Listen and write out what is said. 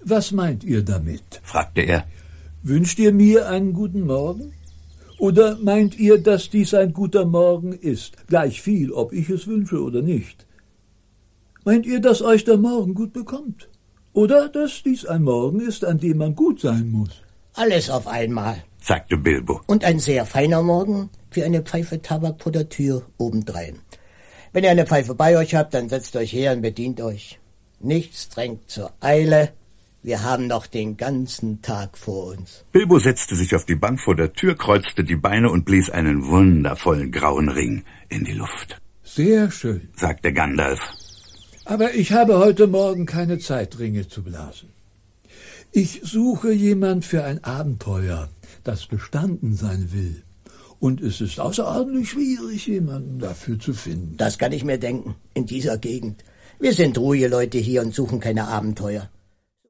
Was meint ihr damit?, fragte er. Wünscht ihr mir einen guten Morgen? Oder meint ihr, dass dies ein guter Morgen ist, gleich viel, ob ich es wünsche oder nicht? Meint ihr, dass euch der Morgen gut bekommt? Oder dass dies ein Morgen ist, an dem man gut sein muss? Alles auf einmal, sagte Bilbo. Und ein sehr feiner Morgen für eine Pfeife Tabak vor der Tür obendrein. Wenn ihr eine Pfeife bei euch habt, dann setzt euch her und bedient euch. Nichts drängt zur Eile. Wir haben noch den ganzen Tag vor uns. Bilbo setzte sich auf die Bank vor der Tür, kreuzte die Beine und blies einen wundervollen grauen Ring in die Luft. Sehr schön, sagte Gandalf. Aber ich habe heute Morgen keine Zeit, Ringe zu blasen. Ich suche jemand für ein Abenteuer, das bestanden sein will. Und es ist außerordentlich schwierig, jemanden dafür zu finden. Das kann ich mir denken, in dieser Gegend. Wir sind ruhige Leute hier und suchen keine Abenteuer.